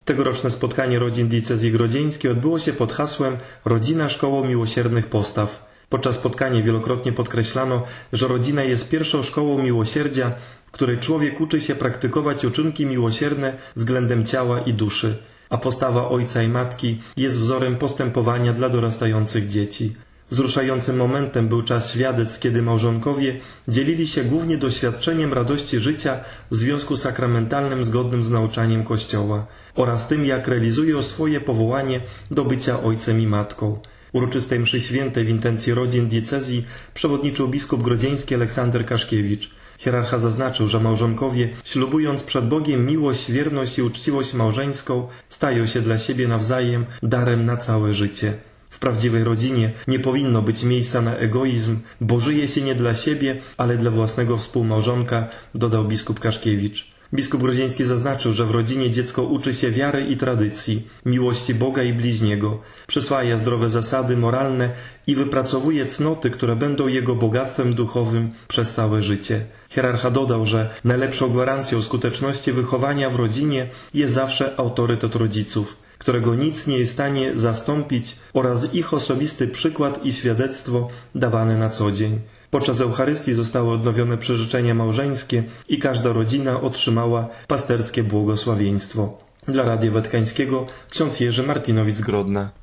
Tegoroczne spotkanie rodzin diecezji grodzieńskiej odbyło się pod hasłem Rodzina Szkołą Miłosiernych Postaw. Podczas spotkania wielokrotnie podkreślano, że rodzina jest pierwszą szkołą miłosierdzia, w której człowiek uczy się praktykować uczynki miłosierne względem ciała i duszy, a postawa ojca i matki jest wzorem postępowania dla dorastających dzieci. Wzruszającym momentem był czas świadectw, kiedy małżonkowie dzielili się głównie doświadczeniem radości życia w związku sakramentalnym zgodnym z nauczaniem Kościoła oraz tym, jak realizują swoje powołanie do bycia ojcem i matką. Uroczystej mszy świętej w intencji rodzin diecezji przewodniczył biskup grodzieński Aleksander Kaszkiewicz. Hierarcha zaznaczył, że małżonkowie, ślubując przed Bogiem miłość, wierność i uczciwość małżeńską, stają się dla siebie nawzajem darem na całe życie. W prawdziwej rodzinie nie powinno być miejsca na egoizm, bo żyje się nie dla siebie, ale dla własnego współmałżonka, dodał biskup Kaszkiewicz. Biskup grodzieński zaznaczył, że w rodzinie dziecko uczy się wiary i tradycji, miłości Boga i bliźniego, przyswaja zdrowe zasady moralne i wypracowuje cnoty, które będą jego bogactwem duchowym przez całe życie. Hierarcha dodał, że najlepszą gwarancją skuteczności wychowania w rodzinie jest zawsze autorytet rodziców, którego nic nie jest w stanie zastąpić, oraz ich osobisty przykład i świadectwo dawane na co dzień. Podczas Eucharystii zostały odnowione przyrzeczenia małżeńskie i każda rodzina otrzymała pasterskie błogosławieństwo. Dla Radia Watykańskiego ksiądz Jerzy Martinowicz z Grodna.